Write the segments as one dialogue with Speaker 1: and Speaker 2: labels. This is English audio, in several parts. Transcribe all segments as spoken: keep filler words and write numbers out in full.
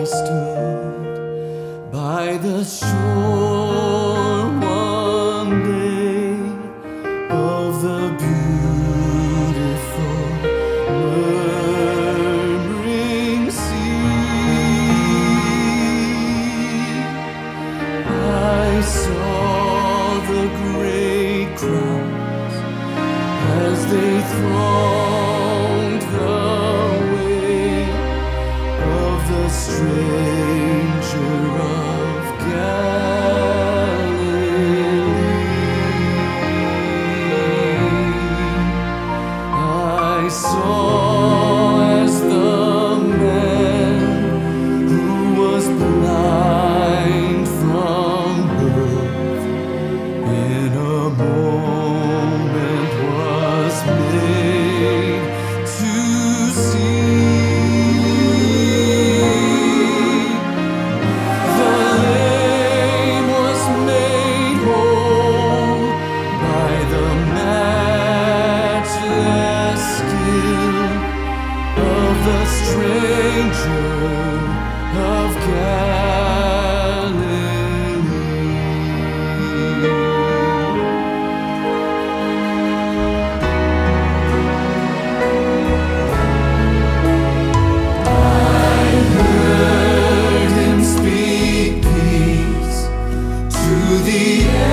Speaker 1: I stood by the shore one day of the beautiful murmuring sea. I saw the great crowds as they thronged the way of the stranger of Galilee. I saw as the man who was blind from birth in a moment was made to see. The lame was made whole by the matchless skill of the stranger of Galilee. The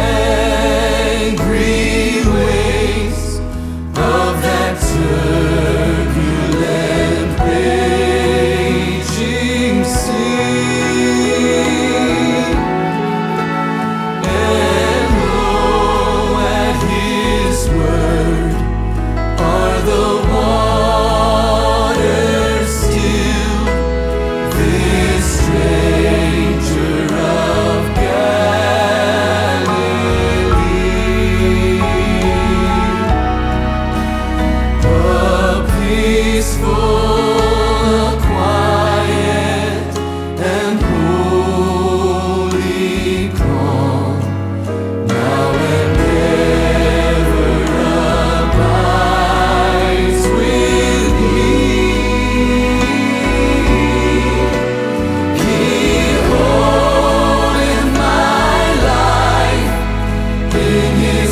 Speaker 1: angry waves of that turbulent raging sea, and lo, at his word are the waters still. This stranger of peaceful, quiet, and holy calm, now and ever abides with me. He holdeth my life in his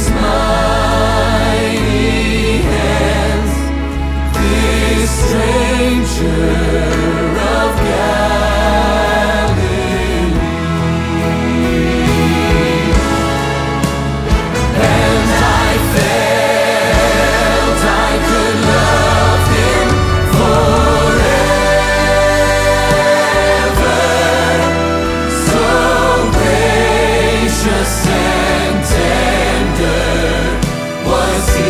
Speaker 1: mighty hands. This stranger of Galilee, and I felt I could love him forever. So gracious and tender was he.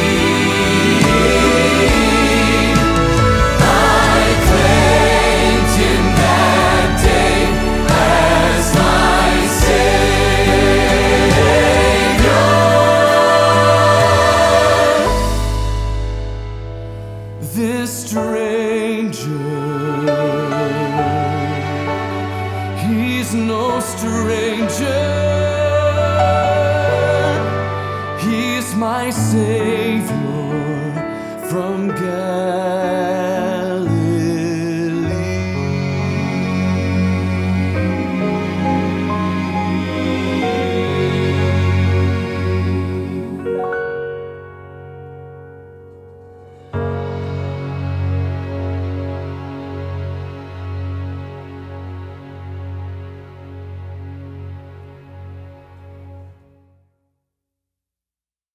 Speaker 1: This stranger, he's no stranger. He's my Savior from Galilee.